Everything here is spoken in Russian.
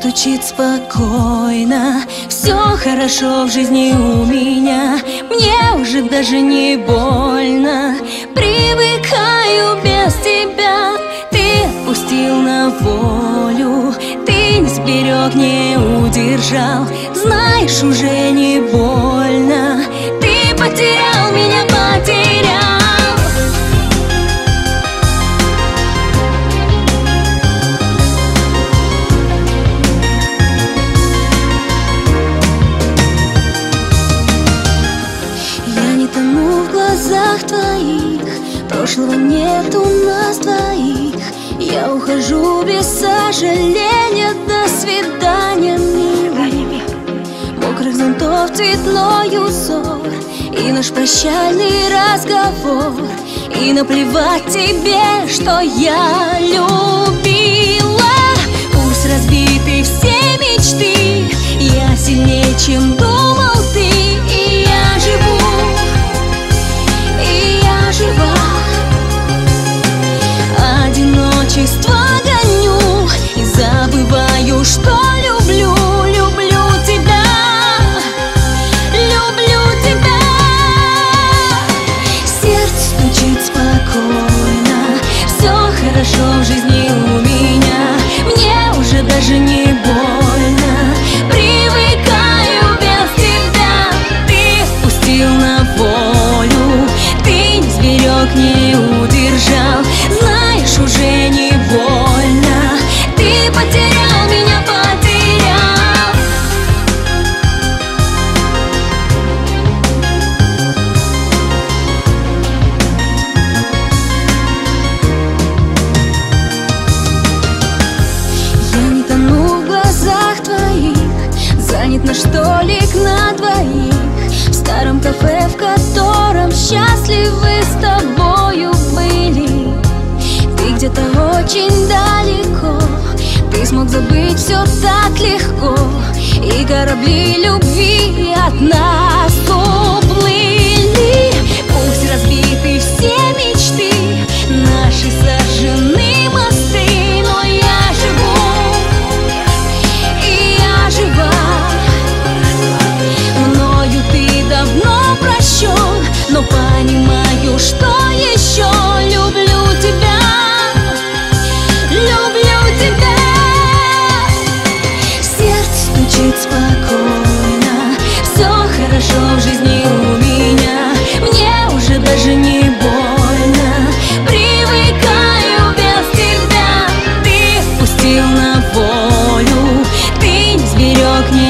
стучит спокойно, все хорошо в жизни у меня. Мне уже даже не больно, привыкаю без тебя. Ты отпустил на волю, ты не сберег, не удержал. Знаешь, уже не больно, ты потерял меня, потерял. В глазах твоих прошлого нет у нас двоих. Я ухожу без сожаления, до свидания, милый. Мокрых зонтов цветной узор и наш прощальный разговор. И наплевать тебе, что я любила. Пусть разбиты все мечты, я сильнее, чем думал ты. И я живу, одиночество гоню и забываю, что люблю, люблю тебя, люблю тебя. Сердце стучит спокойно, все хорошо в жизни у меня. Мне уже даже не больно, привыкаю без тебя. Ты отпустил на волю, ты не сберег, не удержал. Знаешь, уже не больно, ты потерял меня, потерял. Я не тону в глазах твоих, занят наш столик на двоих в старом кафе, в котором счастливы с тобою были. Ты где-то очень далеко, ты смог забыть все так легко, и корабли любви от нас уплыли. Пусть разбиты все мечты, наши сожжены мосты, но я живу, и я жива. Мною ты давно прощен, но понимаю, что еще люблю тебя. Люблю тебя. Сердце стучит спокойно, все хорошо в жизни у меня. Мне уже даже не больно, привыкаю без тебя. Ты отпустил на волю, ты не сберег, не